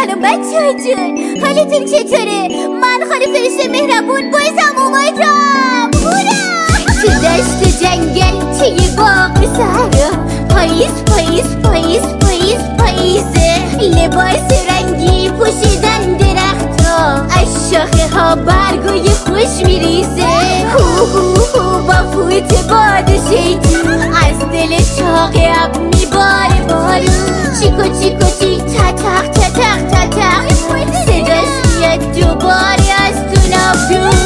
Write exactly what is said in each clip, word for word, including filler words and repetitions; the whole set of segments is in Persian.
سلام بچه ها جون، حالتون چطوره؟ من خاله فرشته مهربون بایزم اومدم. تو دشت جنگل توی باغ صحرا، پاییز پاییز پاییز پاییز پاییزه. لباس رنگی پوشیدن درختا، از شاخه ها برگای خوش میریزه. هو هو هو با فوت باد شیطون، از دل چاق اب میباره بارون. چیکو چیکو چیک تتق تتق تتق، صداش میاد دوباره از تو نافرون.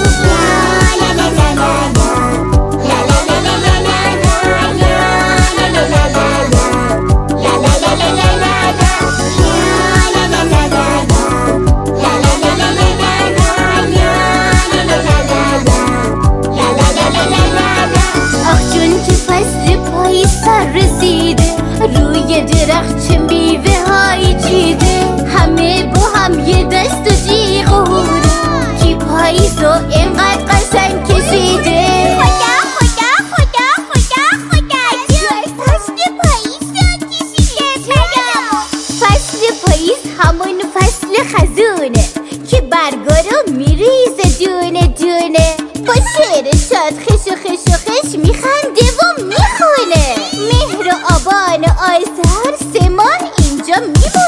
روی درخت چه میوه هایی چیده، همه با هم یه دست و جیغ و هورا، کی پاییزو اینقدر قشنگ کشیده. خدا خدا خدا خدا خدا جون، فصل پاییز رو کشیده. فصل پاییز همون فصل خزونه که برگا رو میریزه دونه دونه. با شعر شاد خش و خش و خش میخنده و میخونه. مهر و آبان و آذر سه ماه اینجا میمونه.